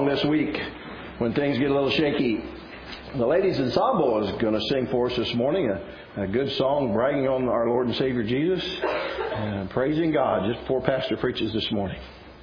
song this week when things get a little shaky. The Ladies Ensemble is going to sing for us this morning a good song bragging on our Lord and Savior Jesus and praising God just before Pastor preaches this morning.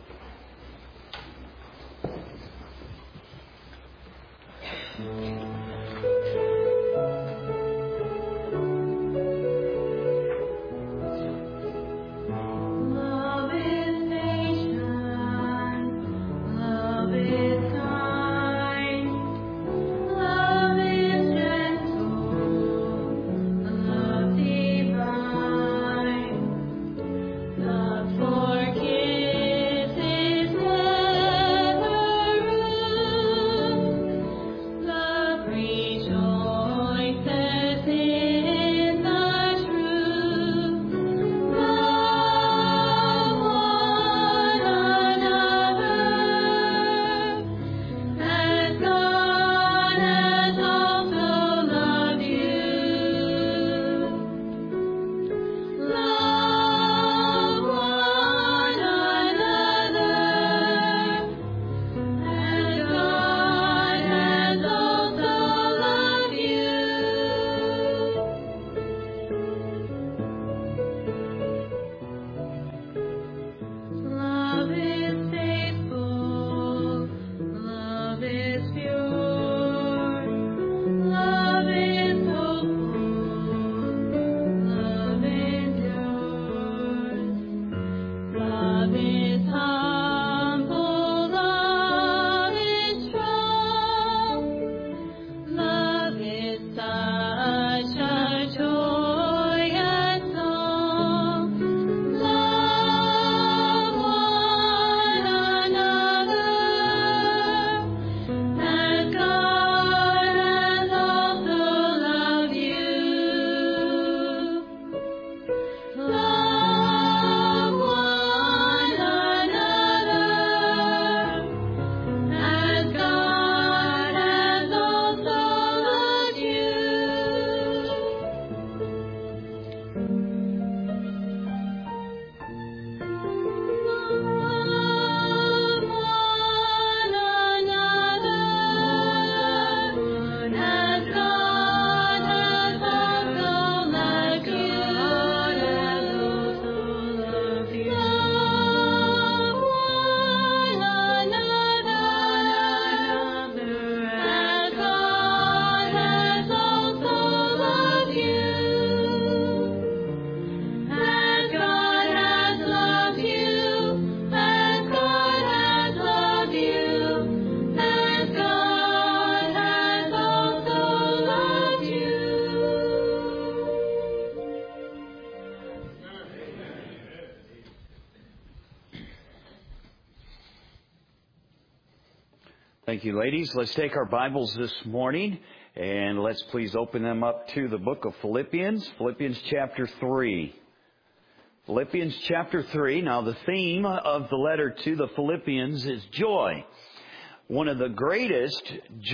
Thank you, ladies. Let's take our Bibles this morning and let's please open them up to the book of Philippians, Philippians chapter 3. Philippians chapter 3. Now, the theme of the letter to the Philippians is joy. One of the greatest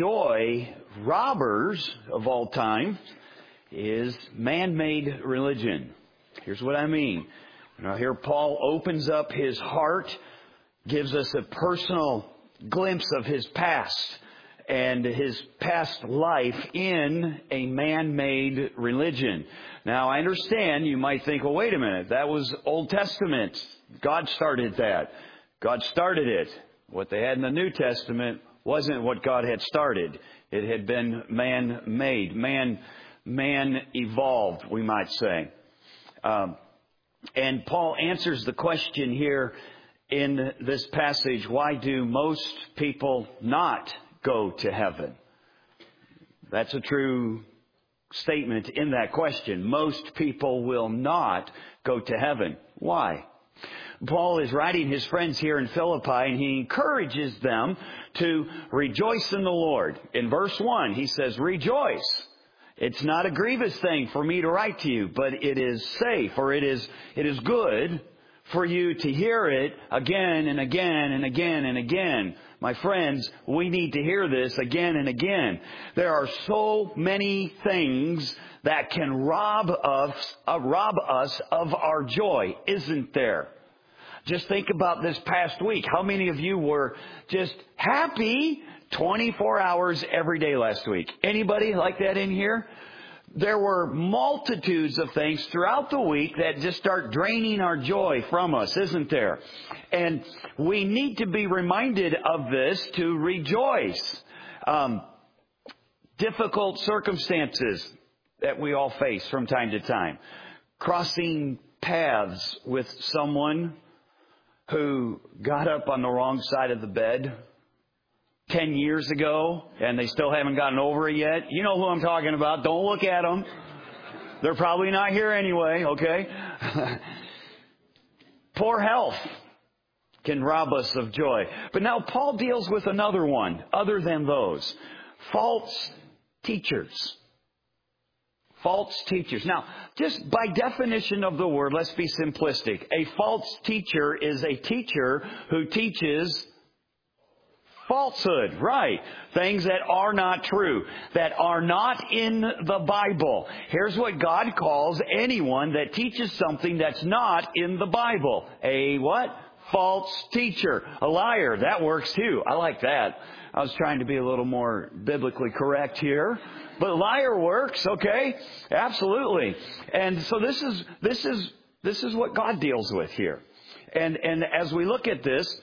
joy robbers of all time is man-made religion. Here's what I mean. Now, here Paul opens up his heart, gives us a personal glimpse of his past and his past life in a man-made religion. Now, I understand you might think, well, wait a minute, that was Old Testament. God started that. God started it. What they had in the New Testament wasn't what God had started. It had been man-made, man-evolved, we might say. And Paul answers the question here in this passage, why do most people not go to heaven? That's a true statement in that question. Most people will not go to heaven. Why? Paul is writing his friends here in Philippi, and he encourages them to rejoice in the Lord. In verse 1, he says, rejoice. It's not a grievous thing for me to write to you, but it is safe, or it is good for you to hear it again and again and again and again. My friends, we need to hear this again and again. There are so many things that can rob us of our joy, isn't there? Just think about this past week. How many of you were just happy 24 hours every day last week? Anybody like that in here? There were multitudes of things throughout the week that just start draining our joy from us, isn't there? And we need to be reminded of this to rejoice. Difficult circumstances that we all face from time to time. Crossing paths with someone who got up on the wrong side of the bed 10 years ago, and they still haven't gotten over it yet. You know who I'm talking about. Don't look at them. They're probably not here anyway, okay? Poor health can rob us of joy. But now Paul deals with another one, other than those. False teachers. False teachers. Now, just by definition of the word, let's be simplistic. A false teacher is a teacher who teaches falsehood, right? Things that are not true, that are not in the Bible. Here's what God calls anyone that teaches something that's not in the Bible. A what? False teacher. A liar. That works too. I like that. I was trying to be a little more biblically correct here. But liar works, okay? Absolutely. And so this is what God deals with here. And as we look at this,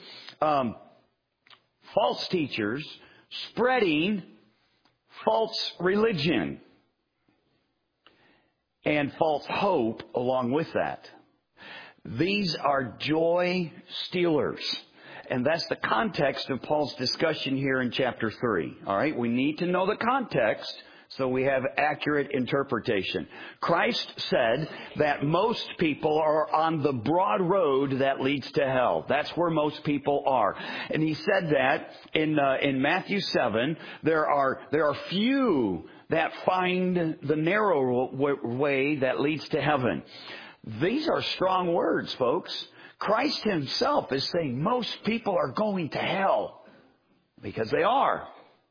false teachers spreading false religion and false hope along with that. These are joy stealers. And that's the context of Paul's discussion here in chapter 3. All right, we need to know the context so we have accurate interpretation. Christ said that most people are on the broad road that leads to hell. That's where most people are. And he said that in Matthew 7, there are few that find the narrow way that leads to heaven. These are strong words, folks. Christ himself is saying most people are going to hell because they are.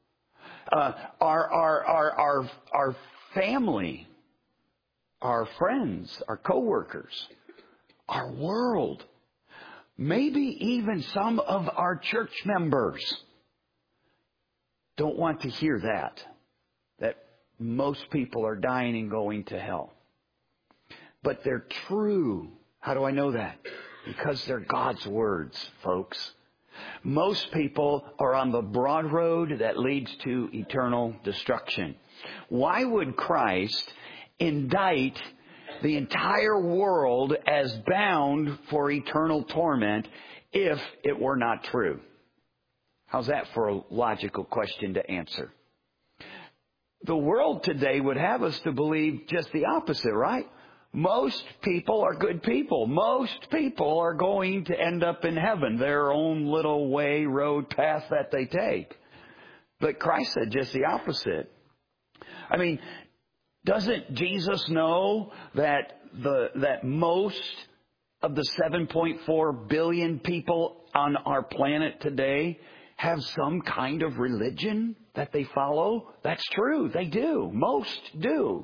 Our family, our friends, our coworkers, our world, maybe even some of our church members don't want to hear that most people are dying and going to hell. But they're true. How do I know that? Because they're God's words, folks. Most people are on the broad road that leads to eternal destruction. Why would Christ indict the entire world as bound for eternal torment if it were not true? How's that for a logical question to answer? The world today would have us to believe just the opposite, right? Most people are good people. Most people are going to end up in heaven, their own little way, road, path that they take. But Christ said just the opposite. I mean, doesn't Jesus know that most of the 7.4 billion people on our planet today have some kind of religion that they follow? That's true. They do. Most do.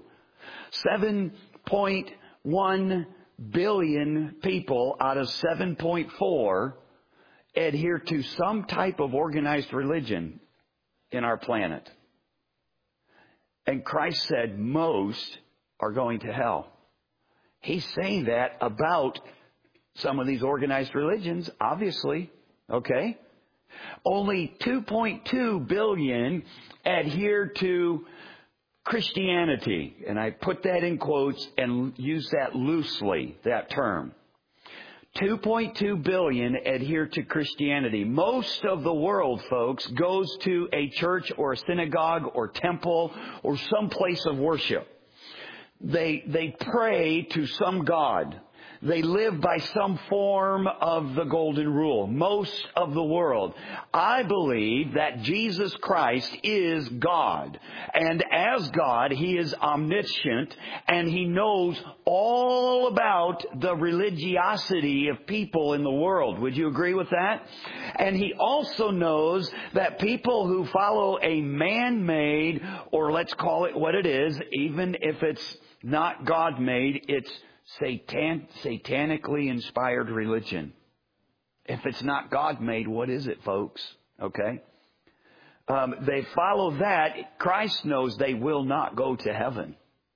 7.1 billion people out of 7.4 adhere to some type of organized religion in our planet. And Christ said most are going to hell. He's saying that about some of these organized religions, obviously. Okay? Only 2.2 billion adhere to Christianity. And I put that in quotes and use that loosely, that term. 2.2 billion adhere to Christianity. Most of the world, folks, goes to a church or a synagogue or temple or some place of worship. They pray to some God. They live by some form of the golden rule. Most of the world. I believe that Jesus Christ is God. And as God, He is omniscient and He knows all about the religiosity of people in the world. Would you agree with that? And He also knows that people who follow a man-made, or let's call it what it is, even if it's not God-made, it's satanically inspired religion. If it's not God made, what is it, folks? Okay? They follow that. Christ knows they will not go to heaven.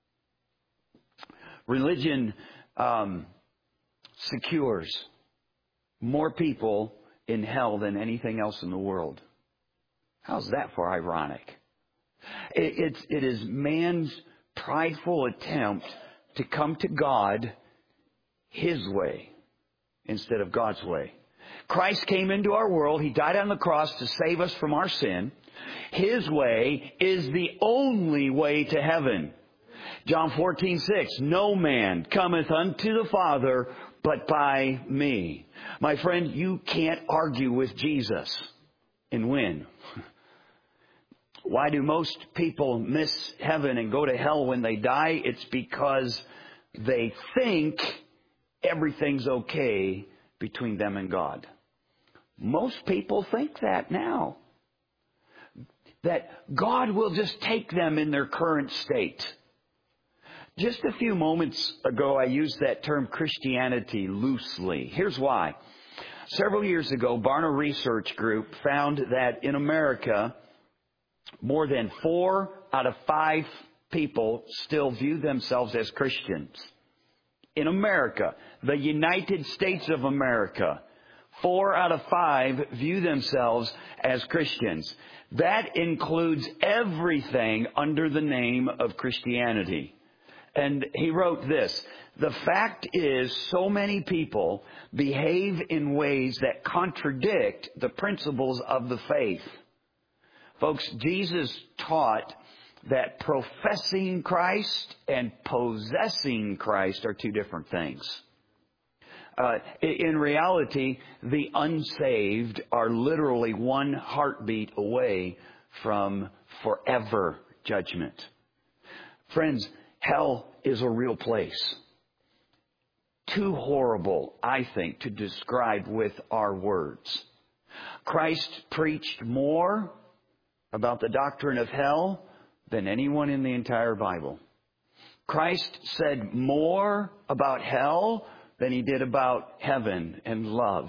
Religion secures more people in hell than anything else in the world. How's that for ironic? It is man's prideful attempt to come to God his way instead of God's way. Christ came into our world. He died on the cross to save us from our sin. His way is the only way to heaven. John 14:6, no man cometh unto the Father but by me. My friend, you can't argue with Jesus and win. Why do most people miss heaven and go to hell when they die? It's because they think everything's okay between them and God. Most people think that now. That God will just take them in their current state. Just a few moments ago, I used that term Christianity loosely. Here's why. Several years ago, Barna Research Group found that in America, more than 4 out of 5 people still view themselves as Christians. In America, the United States of America, 4 out of 5 view themselves as Christians. That includes everything under the name of Christianity. And he wrote this, the fact is so many people behave in ways that contradict the principles of the faith. Folks, Jesus taught that professing Christ and possessing Christ are two different things. In reality, the unsaved are literally one heartbeat away from forever judgment. Friends, hell is a real place. Too horrible, I think, to describe with our words. Christ preached more about the doctrine of hell than anyone in the entire Bible. Christ said more about hell than he did about heaven and love.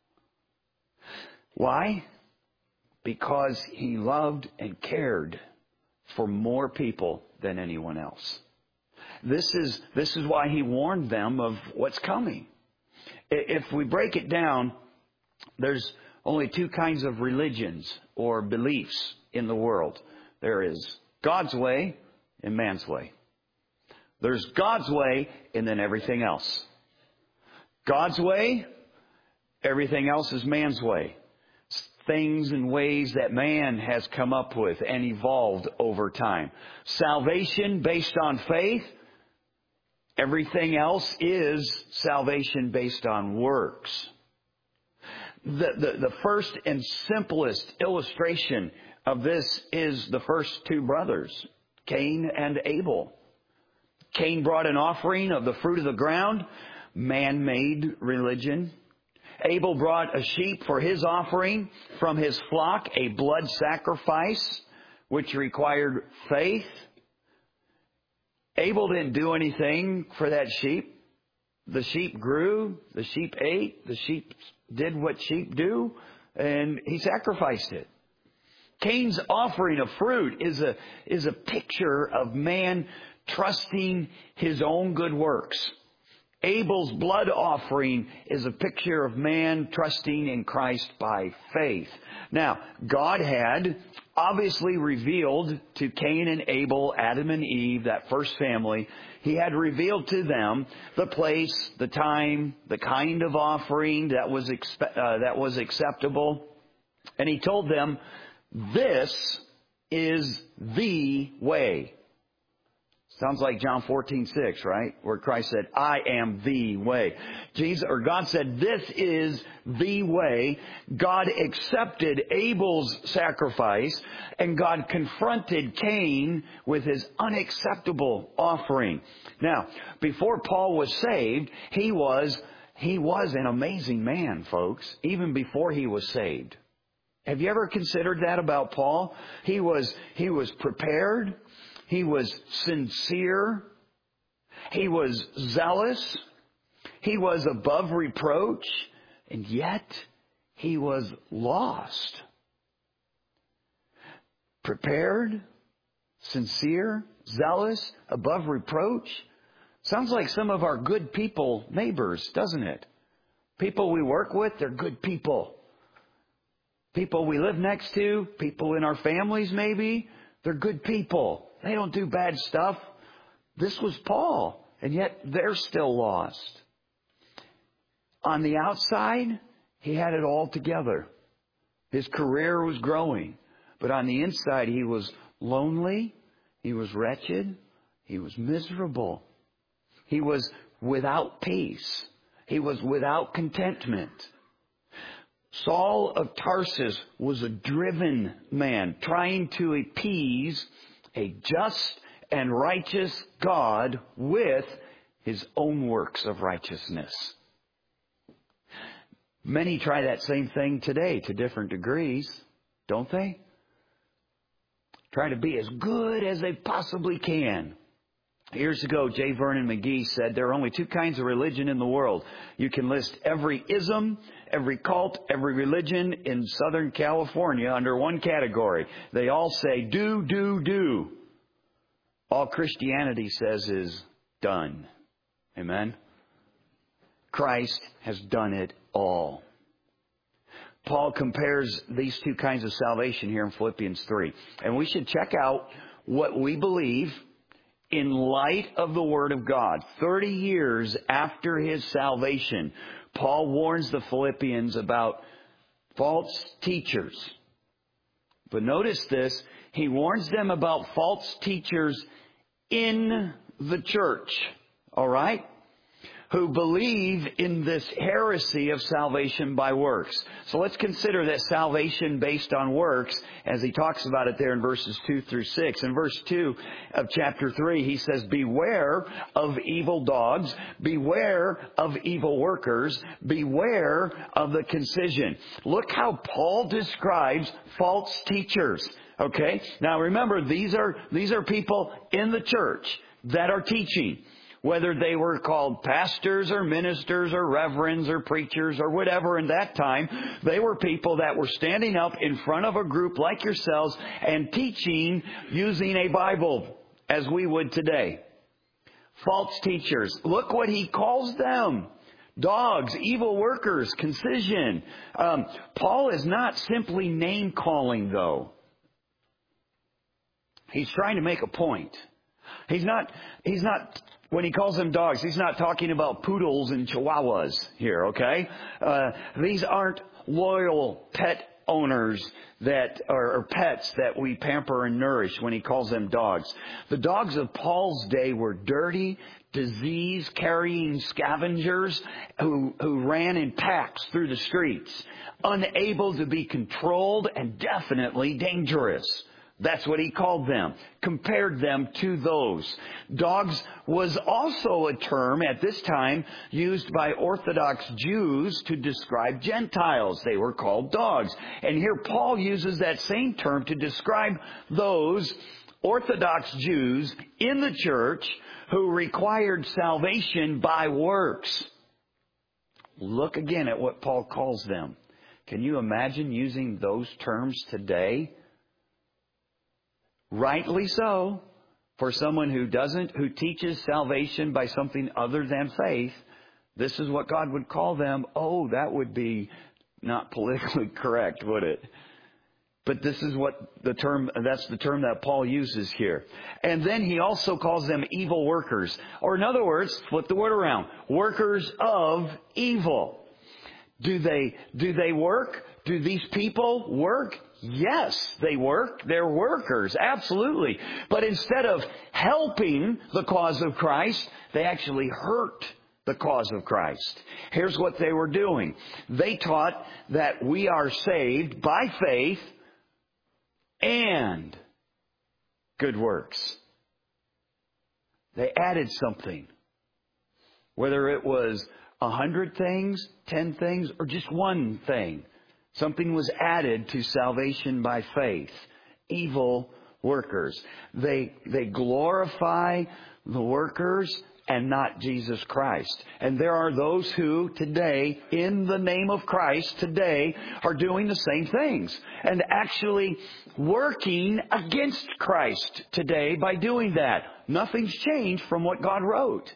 Why? Because he loved and cared for more people than anyone else. This is why he warned them of what's coming. If we break it down, there's only 2 kinds of religions or beliefs in the world. There is God's way and man's way. There's God's way and then everything else. God's way, everything else is man's way. Things and ways that man has come up with and evolved over time. Salvation based on faith. Everything else is salvation based on works. The first and simplest illustration of this is the first 2 brothers, Cain and Abel. Cain brought an offering of the fruit of the ground, man-made religion. Abel brought a sheep for his offering from his flock, a blood sacrifice, which required faith. Abel didn't do anything for that sheep. The sheep grew, the sheep ate, the sheep did what sheep do, and he sacrificed it. Cain's offering of fruit is a picture of man trusting his own good works. Abel's blood offering is a picture of man trusting in Christ by faith. Now, God had obviously revealed to Cain and Abel, Adam and Eve, that first family, he had revealed to them the place, the time, the kind of offering that was acceptable. And he told them, this is the way. Sounds like John 14:6, right? Where Christ said, I am the way. God said, this is the way. God accepted Abel's sacrifice, and God confronted Cain with his unacceptable offering. Now, before Paul was saved, he was an amazing man, folks, even before he was saved. Have you ever considered that about Paul? He was prepared. He was sincere. He was zealous. He was above reproach. And yet, he was lost. Prepared, sincere, zealous, above reproach. Sounds like some of our good people neighbors, doesn't it? People we work with, they're good people. People we live next to, people in our families maybe, they're good people. They don't do bad stuff. This was Paul, and yet they're still lost. On the outside, he had it all together. His career was growing. But on the inside, he was lonely. He was wretched. He was miserable. He was without peace. He was without contentment. Saul of Tarsus was a driven man, trying to appease a just and righteous God with his own works of righteousness. Many try that same thing today to different degrees, don't they? Try to be as good as they possibly can. Years ago, J. Vernon McGee said there are only two kinds of religion in the world. You can list every ism, every cult, every religion in Southern California under one category. They all say, do, do, do. All Christianity says is done. Amen? Christ has done it all. Paul compares these two kinds of salvation here in Philippians 3. And we should check out what we believe in light of the Word of God. 30 years after his salvation, Paul warns the Philippians about false teachers. But notice this, he warns them about false teachers in the church. All right? Who believe in this heresy of salvation by works. So let's consider that salvation based on works, as he talks about it there in verses 2 through 6. In verse 2 of chapter 3, he says, beware of evil dogs, beware of evil workers, beware of the concision. Look how Paul describes false teachers. Okay? Now remember, these are people in the church that are teaching. Whether they were called pastors or ministers or reverends or preachers or whatever in that time, they were people that were standing up in front of a group like yourselves and teaching using a Bible as we would today. False teachers. Look what he calls them. Dogs, evil workers, concision. Paul is not simply name calling though. He's trying to make a point. He's not, when he calls them dogs, he's not talking about poodles and chihuahuas here, okay? These aren't loyal pet owners that or pets that we pamper and nourish when he calls them dogs. The dogs of Paul's day were dirty, disease-carrying scavengers who ran in packs through the streets, unable to be controlled and definitely dangerous. That's what he called them, compared them to those. Dogs was also a term at this time used by Orthodox Jews to describe Gentiles. They were called dogs. And here Paul uses that same term to describe those Orthodox Jews in the church who required salvation by works. Look again at what Paul calls them. Can you imagine using those terms today? Rightly so, for someone who teaches salvation by something other than faith, this is what God would call them. Oh, that would be not politically correct, would it? But this is that's the term that Paul uses here. And then he also calls them evil workers. Or in other words, flip the word around, workers of evil. Do they work? Do these people work? Yes, they work. They're workers. Absolutely. But instead of helping the cause of Christ, they actually hurt the cause of Christ. Here's what they were doing. They taught that we are saved by faith and good works. They added something. Whether it was 100 things, 10 things, or just one thing. Something was added to salvation by faith. Evil workers. They glorify the workers and not Jesus Christ. And there are those who today, in the name of Christ, today are doing the same things and actually working against Christ today by doing that. Nothing's changed from what God wrote.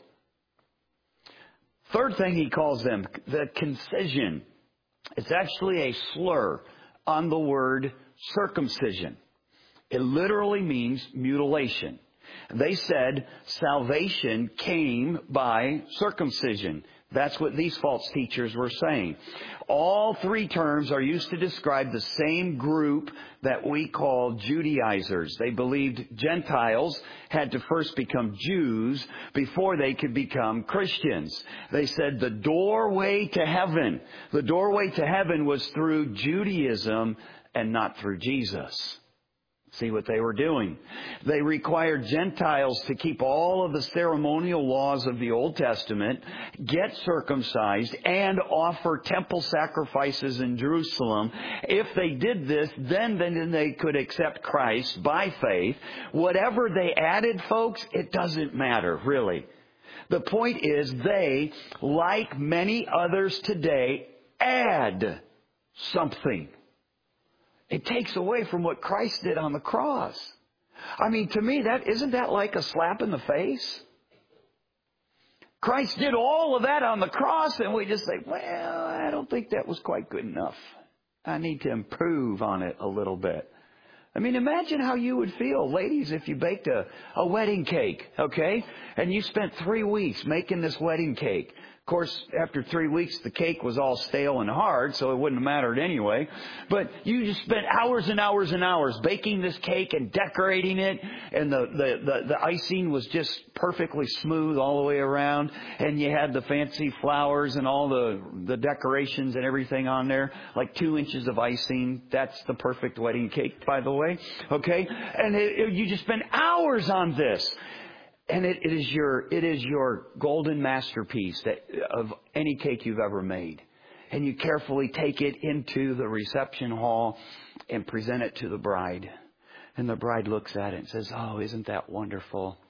Third thing he calls them, the concision. It's actually a slur on the word circumcision. It literally means mutilation. They said salvation came by circumcision. That's what these false teachers were saying. All three terms are used to describe the same group that we call Judaizers. They believed Gentiles had to first become Jews before they could become Christians. They said the doorway to heaven was through Judaism and not through Jesus. See what they were doing. They required Gentiles to keep all of the ceremonial laws of the Old Testament, get circumcised, and offer temple sacrifices in Jerusalem. If they did this, then they could accept Christ by faith. Whatever they added, folks, it doesn't matter, really. The point is they, like many others today, add something. It takes away from what Christ did on the cross. I mean, to me, isn't that like a slap in the face? Christ did all of that on the cross, and we just say, well, I don't think that was quite good enough. I need to improve on it a little bit. I mean, imagine how you would feel, ladies, if you baked a wedding cake, okay? And you spent 3 weeks making this wedding cake. Of course, after 3 weeks, the cake was all stale and hard, so it wouldn't have mattered anyway. But you just spent hours and hours and hours baking this cake and decorating it, and the icing was just perfectly smooth all the way around, and you had the fancy flowers and all the decorations and everything on there, like 2 inches of icing. That's the perfect wedding cake, by the way. Okay? And you just spent hours on this. And it is your golden masterpiece of any cake you've ever made. And you carefully take it into the reception hall and present it to the bride. And the bride looks at it and says, oh, isn't that wonderful?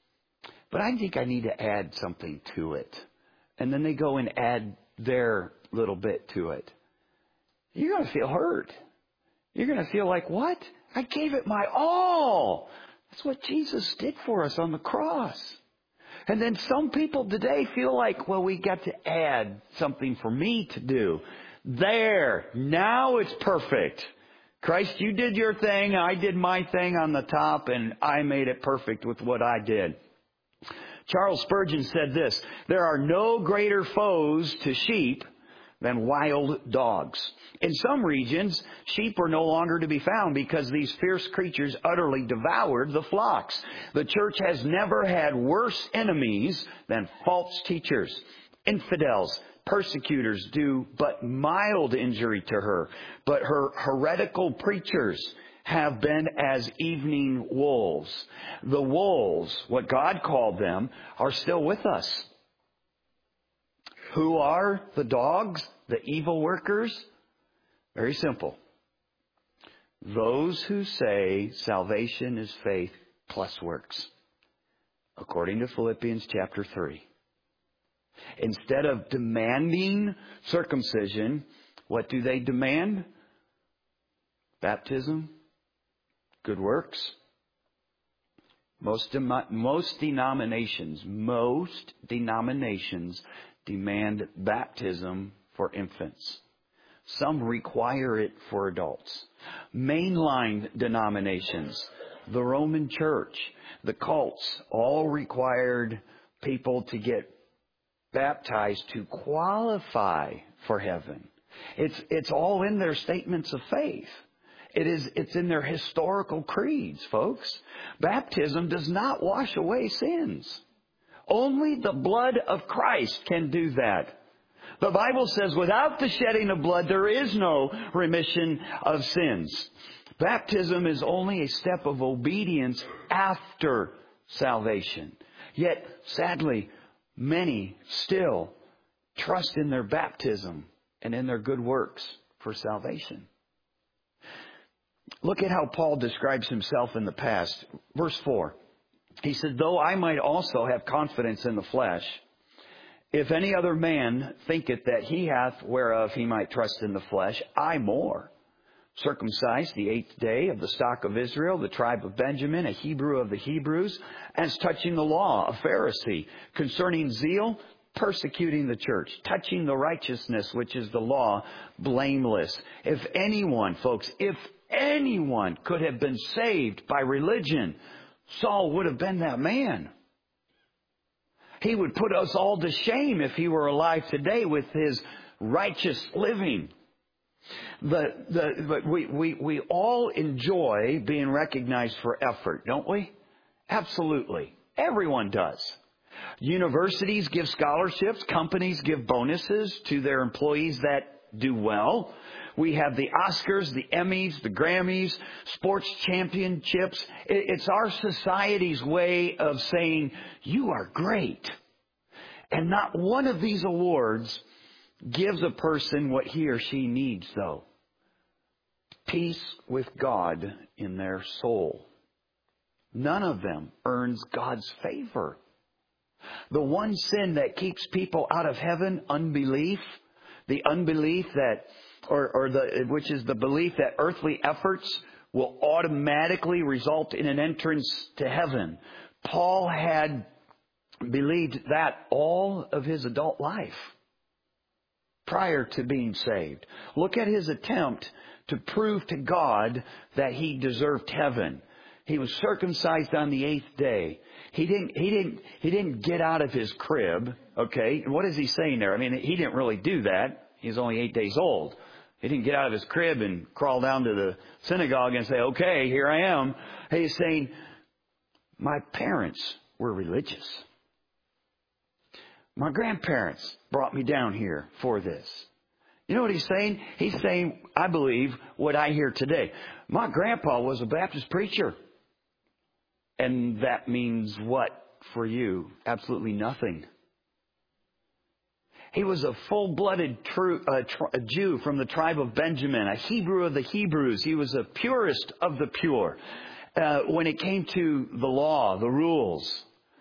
But I think I need to add something to it. And then they go and add their little bit to it. You're going to feel hurt. You're going to feel like, what? I gave it my all. That's what Jesus did for us on the cross. And then some people today feel like, well, we got to add something for me to do. There, now it's perfect. Christ, you did your thing, I did my thing on the top, and I made it perfect with what I did. Charles Spurgeon said this, there are no greater foes to sheep than wild dogs. In some regions, sheep are no longer to be found because these fierce creatures utterly devoured the flocks. The church has never had worse enemies than false teachers. Infidels, persecutors do but mild injury to her, but her heretical preachers have been as evening wolves. The wolves, what God called them, are still with us. Who are the dogs, the evil workers? Very simple. Those who say salvation is faith plus works, according to Philippians chapter 3. Instead of demanding circumcision, what do they demand? Baptism, good works. Most denominations demand baptism for infants. Some require it for adults. Mainline denominations, the Roman Church, the cults, all required people to get baptized to qualify for heaven. It's all in their statements of faith. It's in their historical creeds, folks. Baptism does not wash away sins. Only the blood of Christ can do that. The Bible says without the shedding of blood, there is no remission of sins. Baptism is only a step of obedience after salvation. Yet, sadly, many still trust in their baptism and in their good works for salvation. Look at how Paul describes himself in the past. Verse 4. He said, though I might also have confidence in the flesh, if any other man thinketh that he hath whereof he might trust in the flesh, I more. Circumcised the 8th day of the stock of Israel, the tribe of Benjamin, a Hebrew of the Hebrews, as touching the law, a Pharisee, concerning zeal, persecuting the church, touching the righteousness which is the law, blameless. If anyone, folks, if anyone could have been saved by religion, Saul would have been that man. He would put us all to shame if he were alive today with his righteous living. But we all enjoy being recognized for effort, don't we? Absolutely. Everyone does. Universities give scholarships. Companies give bonuses to their employees that do well. We have the Oscars, the Emmys, the Grammys, sports championships. It's our society's way of saying, you are great. And not one of these awards gives a person what he or she needs, though. Peace with God in their soul. None of them earns God's favor. The one sin that keeps people out of heaven, unbelief, the unbelief that, which is the belief that earthly efforts will automatically result in an entrance to heaven. Paul had believed that all of his adult life, prior to being saved. Look at his attempt to prove to God that he deserved heaven. He was circumcised on the 8th day. He didn't get out of his crib. Okay, what is he saying there? I mean, he didn't really do that. He's only 8 days old. He didn't get out of his crib and crawl down to the synagogue and say, okay, here I am. He's saying, my parents were religious. My grandparents brought me down here for this. You know what he's saying? He's saying, I believe what I hear today. My grandpa was a Baptist preacher. And that means what for you? Absolutely nothing. He was a full-blooded Jew from the tribe of Benjamin, a Hebrew of the Hebrews. He was a purest of the pure. When it came to the law, the rules,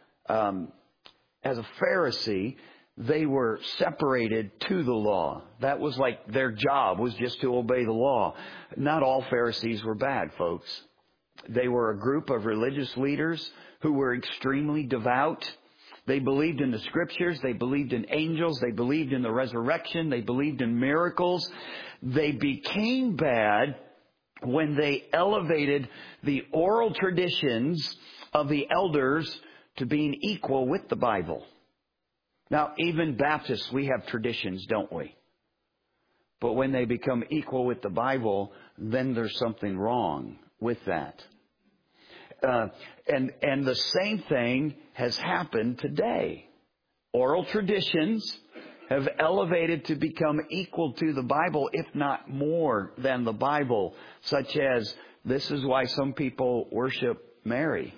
as a Pharisee, they were separated to the law. That was like their job, was just to obey the law. Not all Pharisees were bad, folks. They were a group of religious leaders who were extremely devout. They believed in the Scriptures. They believed in angels. They believed in the resurrection. They believed in miracles. They became bad when they elevated the oral traditions of the elders to being equal with the Bible. Now, even Baptists, we have traditions, don't we? But when they become equal with the Bible, then there's something wrong with that. And the same thing has happened today. Oral traditions have elevated to become equal to the Bible, if not more than the Bible, such as this is why some people worship Mary.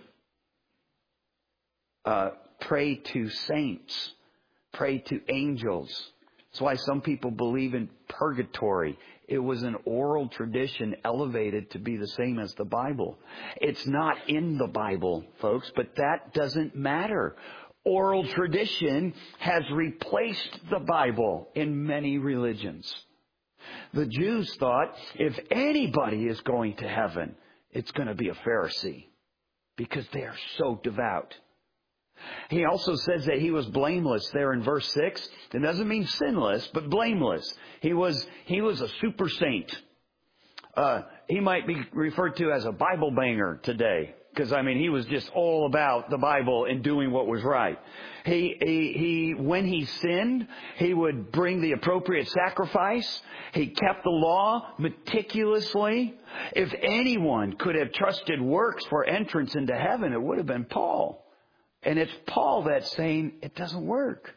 Pray to saints. Pray to angels. That's why some people believe in purgatory. It was an oral tradition elevated to be the same as the Bible. It's not in the Bible, folks, but that doesn't matter. Oral tradition has replaced the Bible in many religions. The Jews thought if anybody is going to heaven, it's going to be a Pharisee because they are so devout. He also says that he was blameless there in verse 6. It doesn't mean sinless, but blameless. He was a super saint. He might be referred to as a Bible banger today. Because, he was just all about the Bible and doing what was right. When he sinned, he would bring the appropriate sacrifice. He kept the law meticulously. If anyone could have trusted works for entrance into heaven, it would have been Paul. And it's Paul that's saying it doesn't work.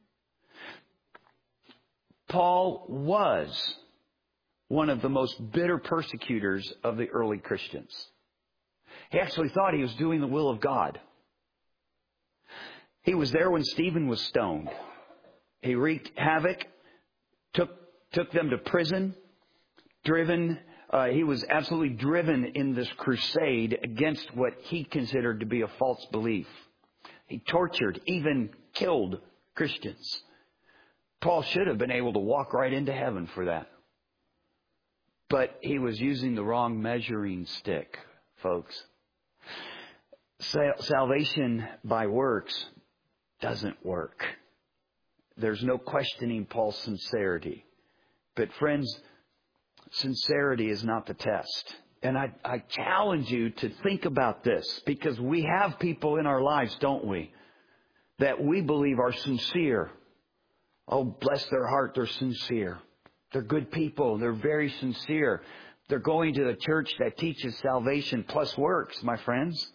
Paul was one of the most bitter persecutors of the early Christians. He actually thought he was doing the will of God. He was there when Stephen was stoned. He wreaked havoc, took them to prison, driven He was absolutely driven in this crusade against what he considered to be a false belief. He tortured, even killed Christians. Paul should have been able to walk right into heaven for that. But he was using the wrong measuring stick, folks. Salvation by works doesn't work. There's no questioning Paul's sincerity. But friends, sincerity is not the test. And I challenge you to think about this, because we have people in our lives, don't we, that we believe are sincere. Oh, bless their heart, they're sincere. They're good people. They're very sincere. They're going to the church that teaches salvation plus works, my friends.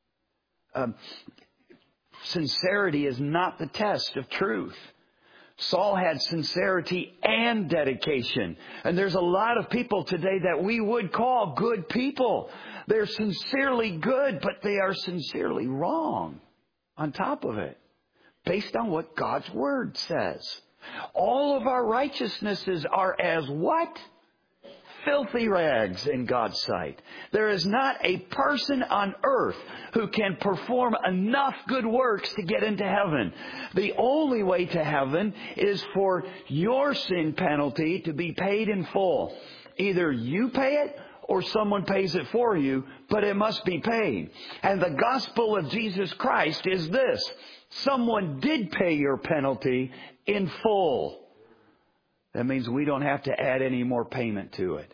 Sincerity is not the test of truth. Saul had sincerity and dedication. And there's a lot of people today that we would call good people. They're sincerely good, but they are sincerely wrong on top of it, based on what God's Word says. All of our righteousnesses are as what? Filthy rags in God's sight. There is not a person on earth who can perform enough good works to get into heaven. The only way to heaven is for your sin penalty to be paid in full. Either you pay it or someone pays it for you, but it must be paid. And the gospel of Jesus Christ is this: someone did pay your penalty in full. That means we don't have to add any more payment to it.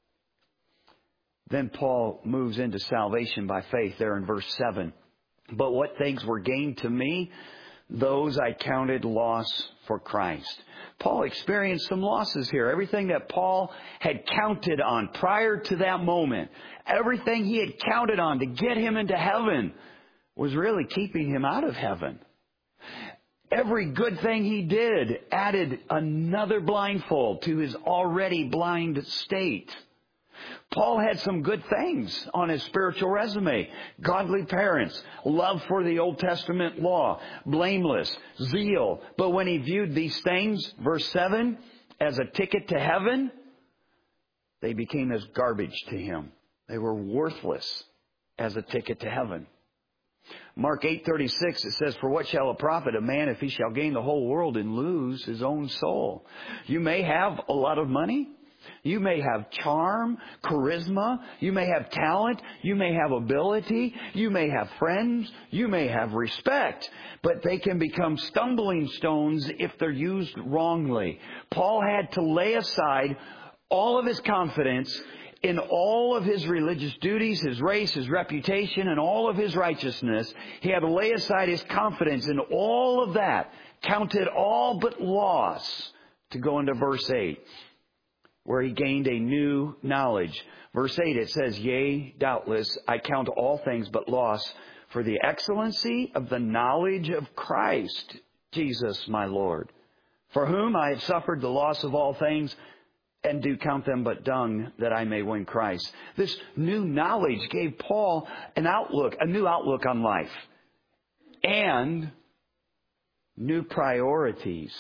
Then Paul moves into salvation by faith there in verse 7. But what things were gained to me, those I counted loss for Christ. Paul experienced some losses here. Everything that Paul had counted on prior to that moment, everything he had counted on to get him into heaven, was really keeping him out of heaven. Every good thing he did added another blindfold to his already blind state. Paul had some good things on his spiritual resume. Godly parents, love for the Old Testament law, blameless, zeal. But when he viewed these things, verse 7, as a ticket to heaven, they became as garbage to him. They were worthless as a ticket to heaven. Mark 8:36, it says, "For what shall it profit a man if he shall gain the whole world and lose his own soul?" You may have a lot of money. You may have charm, charisma. You may have talent. You may have ability. You may have friends. You may have respect. But they can become stumbling stones if they're used wrongly. Paul had to lay aside all of his confidence in all of his religious duties, his race, his reputation, and all of his righteousness. He had to lay aside his confidence in all of that, counted all but loss, to go into verse 8, where he gained a new knowledge. Verse 8, it says, "Yea, doubtless, I count all things but loss for the excellency of the knowledge of Christ Jesus my Lord, for whom I have suffered the loss of all things, and do count them but dung, that I may win Christ." This new knowledge gave Paul a new outlook on life, and new priorities.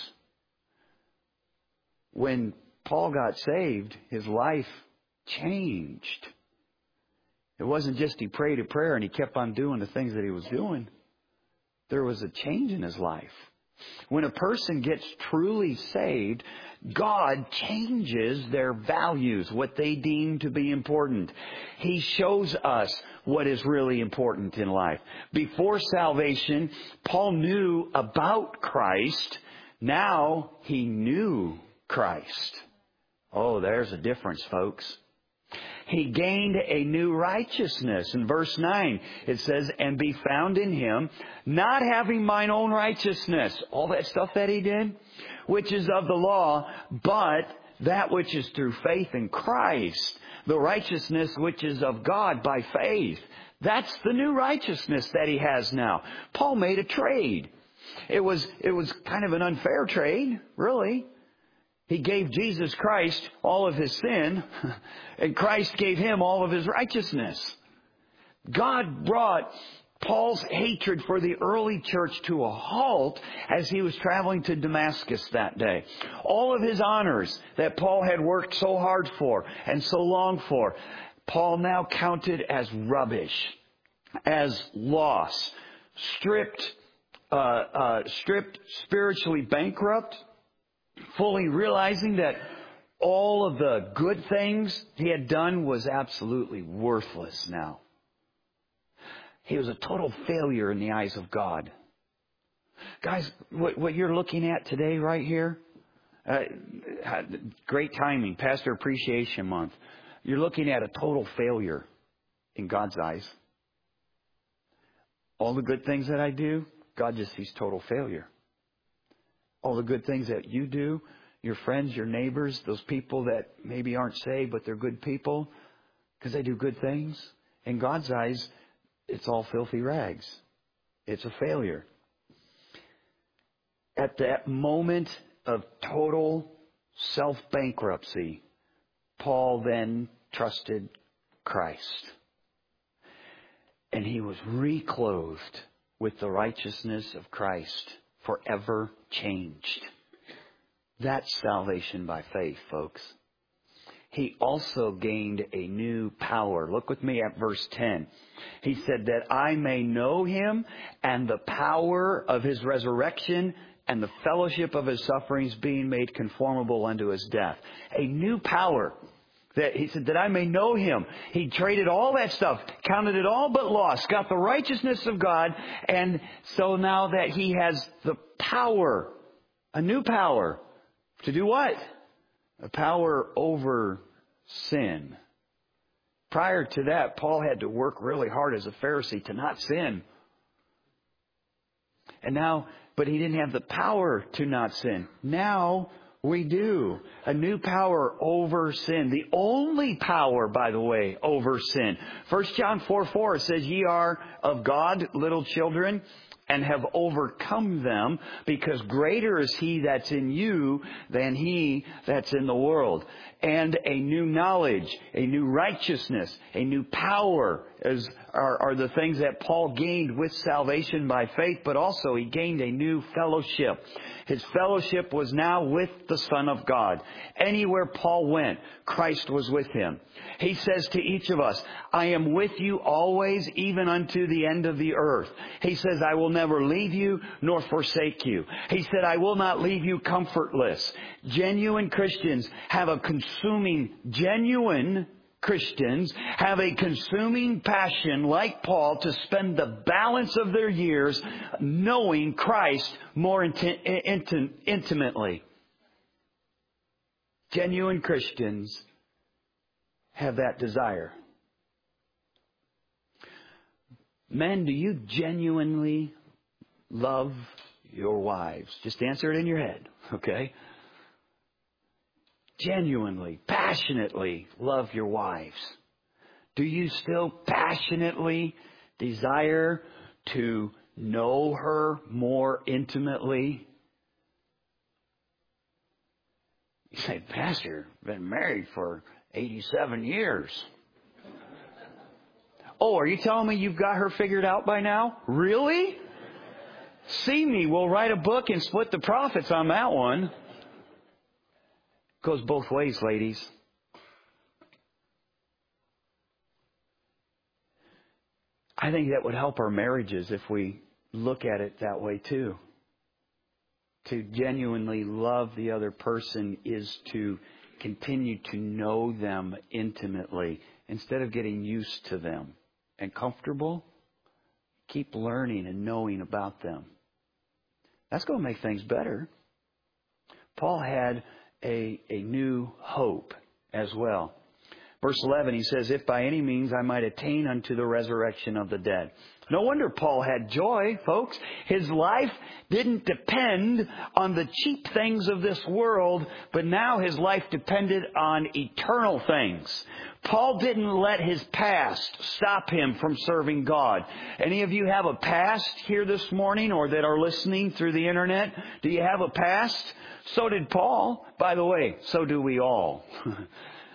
When Paul got saved, his life changed. It wasn't just he prayed a prayer and he kept on doing the things that he was doing. There was a change in his life. When a person gets truly saved, God changes their values, what they deem to be important. He shows us what is really important in life. Before salvation, Paul knew about Christ. Now he knew Christ. Oh, there's a difference, folks. He gained a new righteousness. In verse 9, it says, "And be found in him, not having mine own righteousness," all that stuff that he did, "which is of the law, but that which is through faith in Christ, the righteousness which is of God by faith." That's the new righteousness that he has now. Paul made a trade. It was kind of an unfair trade, really. He gave Jesus Christ all of his sin, and Christ gave him all of his righteousness. God brought Paul's hatred for the early church to a halt as he was traveling to Damascus that day. All of his honors that Paul had worked so hard for and so long for, Paul now counted as rubbish, as loss, stripped, spiritually bankrupt, fully realizing that all of the good things he had done was absolutely worthless now. He was a total failure in the eyes of God. Guys, what you're looking at today right here, great timing, Pastor Appreciation Month. You're looking at a total failure in God's eyes. All the good things that I do, God just sees total failure. All the good things that you do, your friends, your neighbors, those people that maybe aren't saved, but they're good people because they do good things. In God's eyes, it's all filthy rags. It's a failure. At that moment of total self-bankruptcy, Paul then trusted Christ. And he was reclothed with the righteousness of Christ, forever changed. That's salvation by faith, folks. He also gained a new power. Look with me at verse 10. He said that I may know him and the power of his resurrection and the fellowship of his sufferings, being made conformable unto his death. A new power. That he said that I may know him. He traded all that stuff, counted it all but lost, got the righteousness of God, and so now that he has the power, a new power, to do what? A power over sin. Prior to that, Paul had to work really hard as a Pharisee to not sin. And now, but he didn't have the power to not sin. Now we do. A new power over sin. The only power, by the way, over sin. 1 John 4:4 says, ye are of God, little children, and have overcome them, because greater is he that's in you than he that's in the world. And a new knowledge, a new righteousness, a new power are the things that Paul gained with salvation by faith, but also he gained a new fellowship. His fellowship was now with the Son of God. Anywhere Paul went, Christ was with him. He says to each of us, I am with you always, even unto the end of the earth. He says, I will never leave you nor forsake you. He said, I will not leave you comfortless. Genuine Christians have a consuming passion like Paul to spend the balance of their years knowing Christ more intimately. Genuine Christians have that desire. Men, do you genuinely love your wives? Just answer it in your head, okay? Genuinely, passionately love your wives. Do you still passionately desire to know her more intimately? You say, Pastor, I've been married for 87 years. Oh, are you telling me you've got her figured out by now? Really? See me. We'll write a book and split the profits on that one. Goes both ways, ladies. I think that would help our marriages if we look at it that way too. To genuinely love the other person is to continue to know them intimately instead of getting used to them and comfortable. Keep learning and knowing about them. That's going to make things better. Paul had a new hope as well. Verse 11, he says, if by any means I might attain unto the resurrection of the dead. No wonder Paul had joy, folks. His life didn't depend on the cheap things of this world, but now his life depended on eternal things. Paul didn't let his past stop him from serving God. Any of you have a past here this morning or that are listening through the internet? Do you have a past? So did Paul. By the way, so do we all.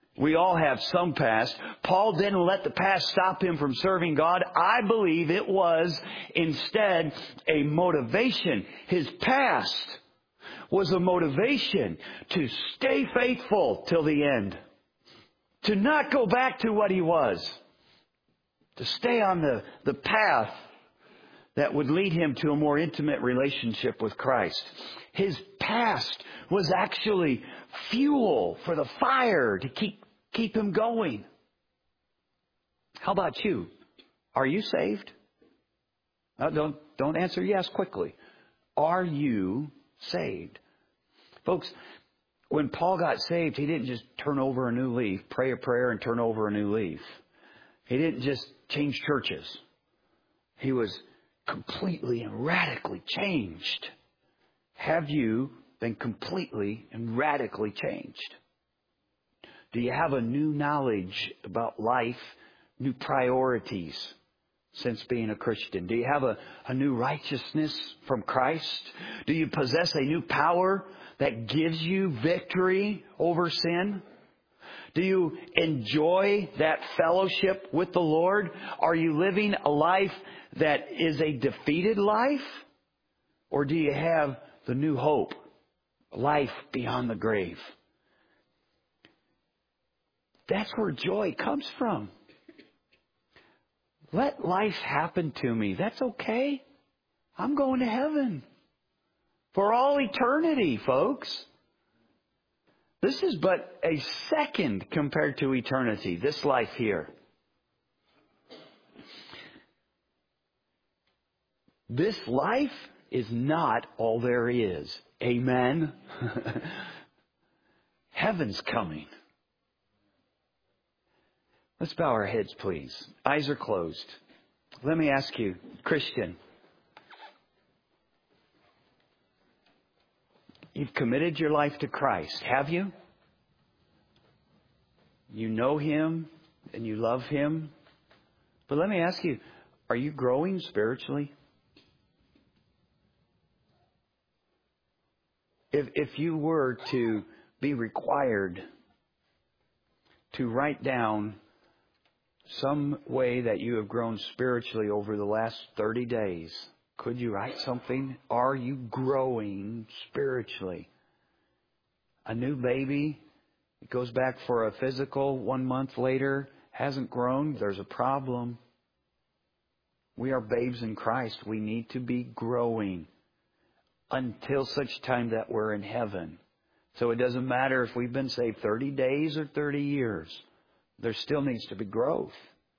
We all have some past. Paul didn't let the past stop him from serving God. I believe it was instead a motivation. His past was a motivation to stay faithful till the end. To not go back to what he was. To stay on the path that would lead him to a more intimate relationship with Christ. His past was actually fuel for the fire to keep him going. How about you? Are you saved? Don't answer yes quickly. Are you saved? Folks, when Paul got saved, he didn't just turn over a new leaf, pray a prayer and turn over a new leaf. He didn't just change churches. He was completely and radically changed. Have you been completely and radically changed? Do you have a new knowledge about life, new priorities since being a Christian? Do you have a new righteousness from Christ? Do you possess a new power that gives you victory over sin? Do you enjoy that fellowship with the Lord? Are you living a life that is a defeated life? Or do you have the new hope, life beyond the grave? That's where joy comes from. Let life happen to me. That's okay. I'm going to heaven. For all eternity, folks. This is but a second compared to eternity, this life here. This life is not all there is. Amen? Heaven's coming. Let's bow our heads, please. Eyes are closed. Let me ask you, Christian, you've committed your life to Christ, have you? You know Him and you love Him. But let me ask you, are you growing spiritually? If you were to be required to write down some way that you have grown spiritually over the last 30 days, could you write something? Are you growing spiritually? A new baby, it goes back for a physical 1 month later, hasn't grown, there's a problem. We are babes in Christ. We need to be growing until such time that we're in heaven. So it doesn't matter if we've been saved 30 days or 30 years. There still needs to be growth.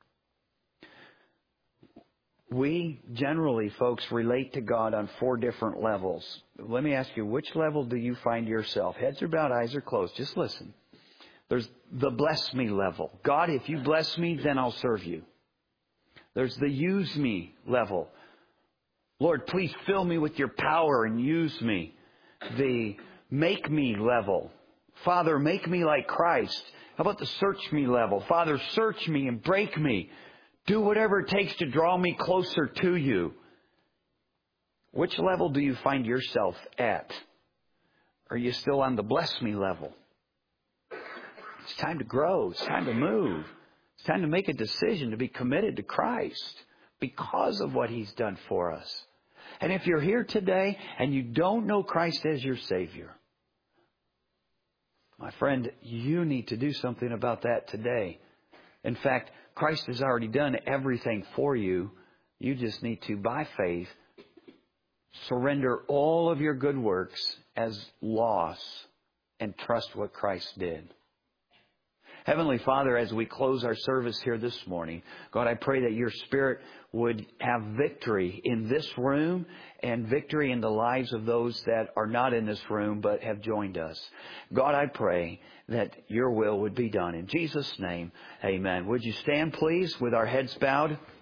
We generally, folks, relate to God on 4 different levels. Let me ask you, which level do you find yourself? Heads are bowed, eyes are closed. Just listen. There's the bless me level. God, if you bless me, then I'll serve you. There's the use me level. Lord, please fill me with your power and use me. The make me level. Father, make me like Christ. How about the search me level? Father, search me and break me. Do whatever it takes to draw me closer to you. Which level do you find yourself at? Are you still on the bless me level? It's time to grow. It's time to move. It's time to make a decision to be committed to Christ because of what He's done for us. And if you're here today and you don't know Christ as your Savior, my friend, you need to do something about that today. In fact, Christ has already done everything for you. You just need to, by faith, surrender all of your good works as loss and trust what Christ did. Heavenly Father, as we close our service here this morning, God, I pray that your Spirit would have victory in this room and victory in the lives of those that are not in this room but have joined us. God, I pray that your will would be done. In Jesus' name, amen. Would you stand, please, with our heads bowed?